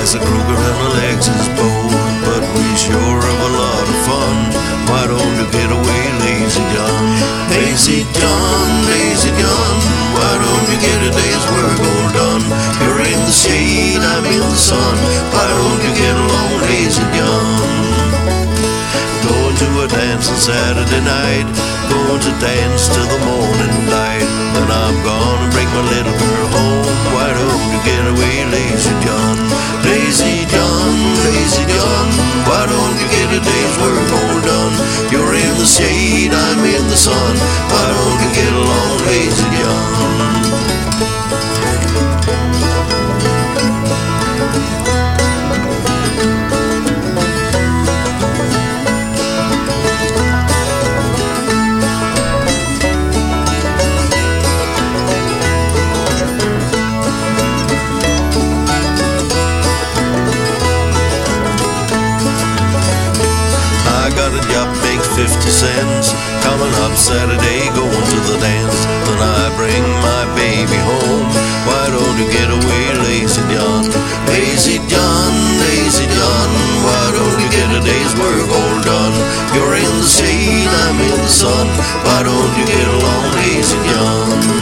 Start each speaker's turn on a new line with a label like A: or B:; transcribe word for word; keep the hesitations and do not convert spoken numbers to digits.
A: eyes are crooked and her legs is bowed, but we sure have a lot of fun. Why don't you get away, lazy John? Lazy John, lazy John, why don't you get a day's work all done? You're in the shade, I'm in the sun. Why don't you get along, lazy John? Going to a dance on Saturday night, going to dance till the morning light. Then I'm gonna bring my little girl home. Why don't you get away, lazy John? Lazy John, lazy John, why don't you get a day's work all done? You're in the shade, I'm in the sun. Why don't you get along, lazy John? Fifty cents, coming up Saturday, going to the dance. Then I bring my baby home. Why don't you get away, lazy John? Lazy John, lazy John, why don't you get a day's work all done? You're in the shade, I'm in the sun. Why don't you get along, lazy John?